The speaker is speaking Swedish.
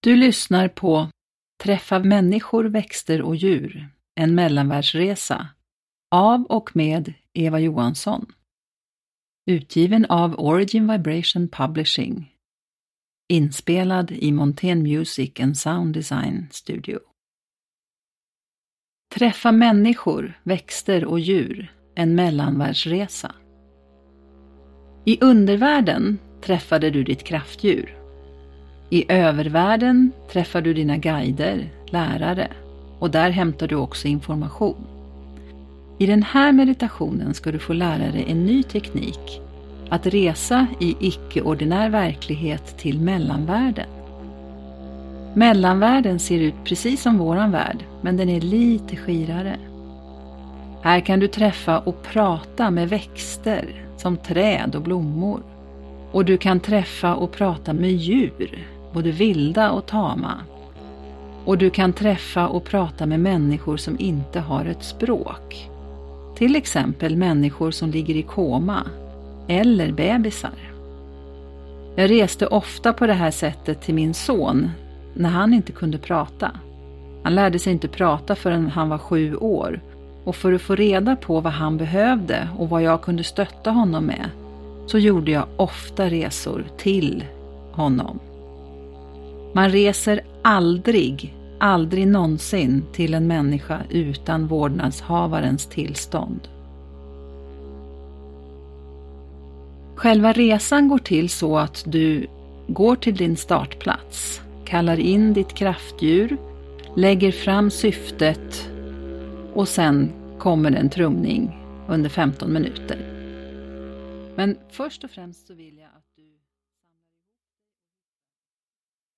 Du lyssnar på Träffa människor, växter och djur, en mellanvärldsresa av och med Eva Johansson. Utgiven av Origin Vibration Publishing. Inspelad i Montaigne Music and Sound Design Studio. Träffa människor, växter och djur, en mellanvärldsresa. I undervärlden träffade du ditt kraftdjur. I övervärlden träffar du dina guider, lärare, och där hämtar du också information. I den här meditationen ska du få lära dig en ny teknik, att resa i icke-ordinär verklighet till mellanvärlden. Mellanvärlden ser ut precis som våran värld, men den är lite skirare. Här kan du träffa och prata med växter som träd och blommor. Och du kan träffa och prata med djur, både vilda och tama. Och du kan träffa och prata med människor som inte har ett språk. Till exempel människor som ligger i koma eller bebisar. Jag reste ofta på det här sättet till min son när han inte kunde prata. Han lärde sig inte prata förrän han var 7 år. Och för att få reda på vad han behövde och vad jag kunde stötta honom med, så gjorde jag ofta resor till honom. Man reser aldrig någonsin till en människa utan vårdnadshavarens tillstånd. Själva resan går till så att du går till din startplats, kallar in ditt kraftdjur, lägger fram syftet och sen kommer en trumning under 15 minuter. Men först och främst så vill jag att